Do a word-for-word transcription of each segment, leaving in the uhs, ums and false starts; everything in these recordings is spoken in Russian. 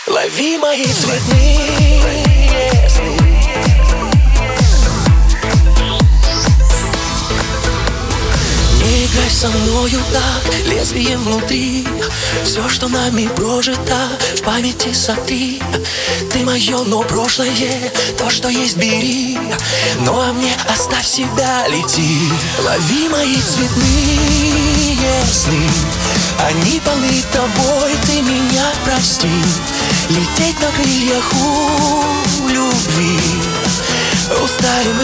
Лови мои цветные сны. Не играй со мною так, лезвием внутри. Все, что нами прожито, в памяти сотри. Ты мое, но прошлое, то, что есть, бери. Ну а мне оставь себя, лети. Лови мои цветные сны. Они полны тобой, ты меня прости. Лететь на крыльях у любви. Устали мы.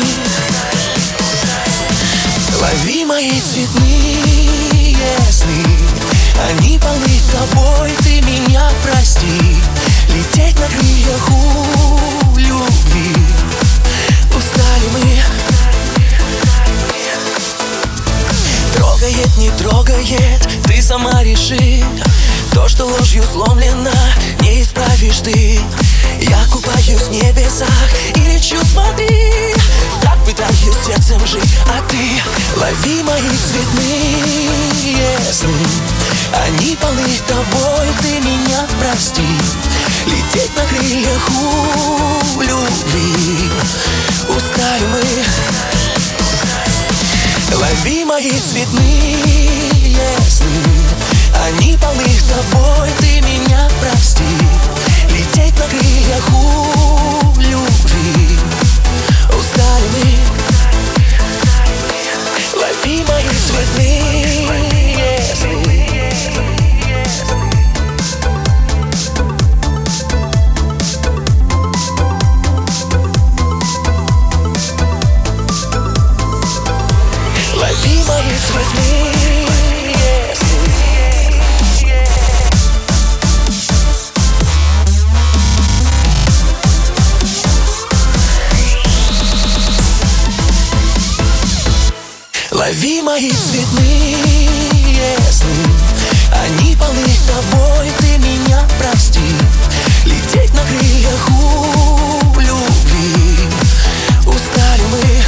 Лови мои цветные сны. Они полны тобой, ты меня прости. Лететь на крыльях у любви. Устали мы. Трогает, не трогает, ты сама реши. То, что ложью сломлено, не исправишь ты. Я купаюсь в небесах и лечу, смотри. Так пытаюсь сердцем жить, а ты лови мои цветные сны. Они полны тобой, ты меня прости. Лететь на крыльях у любви. Устали мы. Лови мои цветные сны. Они полны тобой, ты меня прости. Лететь на крыльях у любви. Устали мы. Лови мои цветные сны. Лови мои цветные сны. Лови мои цветные сны. Они полны тобой, ты меня прости. Лететь на крыльях у любви. Устали мы.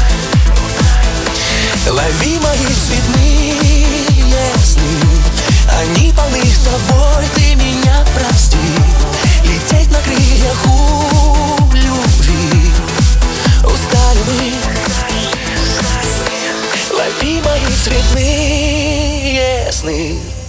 Лови мои цветные сны. Они полны тобой, ты меня прости. Лететь на крыльях у любви. Устали мы. Лови мои цветные сны.